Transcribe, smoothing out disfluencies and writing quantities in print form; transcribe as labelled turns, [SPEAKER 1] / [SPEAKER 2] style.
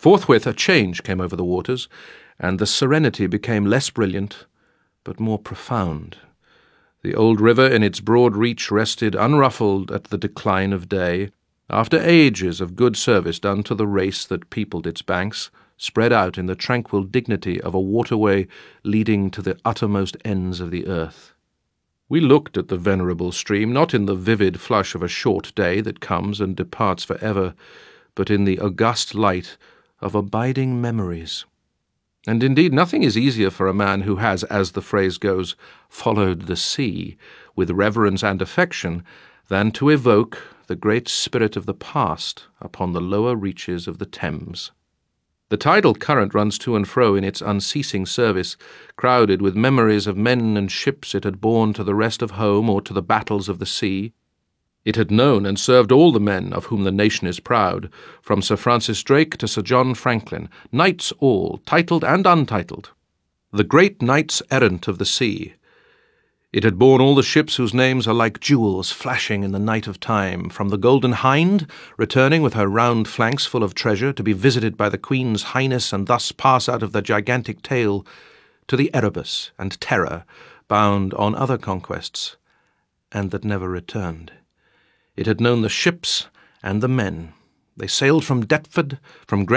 [SPEAKER 1] Forthwith a change came over the waters, and the serenity became less brilliant, but more profound. The old river in its broad reach rested unruffled at the decline of day, after ages of good service done to the race that peopled its banks, spread out in the tranquil dignity of a waterway leading to the uttermost ends of the earth. We looked at the venerable stream, not in the vivid flush of a short day that comes and departs for ever, but in the august light of abiding memories. And indeed nothing is easier for a man who has, as the phrase goes, followed the sea with reverence and affection, than to evoke the great spirit of the past upon the lower reaches of the Thames. The tidal current runs to and fro in its unceasing service, crowded with memories of men and ships it had borne to the rest of home or to the battles of the sea. It had known and served all the men of whom the nation is proud, from Sir Francis Drake to Sir John Franklin, knights all, titled and untitled, the great knights-errant of the sea. It had borne all the ships whose names are like jewels flashing in the night of time, from the Golden Hind, returning with her round flanks full of treasure to be visited by the Queen's Highness and thus pass out of the gigantic tale, to the Erebus and Terror, bound on other conquests, and that never returned. It had known the ships and the men. They sailed from Deptford, from